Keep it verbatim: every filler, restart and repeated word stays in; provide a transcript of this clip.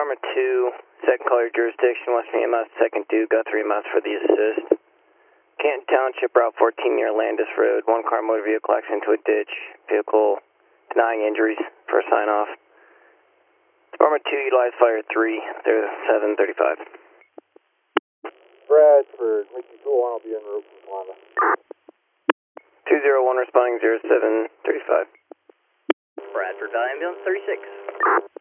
Department two, second call your jurisdiction, Western E M S, second due, got three miles for the assist. Canton Township, Route fourteen near Landis Road, one car motor vehicle accident into a ditch, vehicle denying injuries for a sign off. Department two, utilize fire three, they're seven thirty-five. Bradford, Mickey two one, I'll be en route from Columbus. two zero one responding zero seven thirty-five. Bradford, ambulance thirty-six.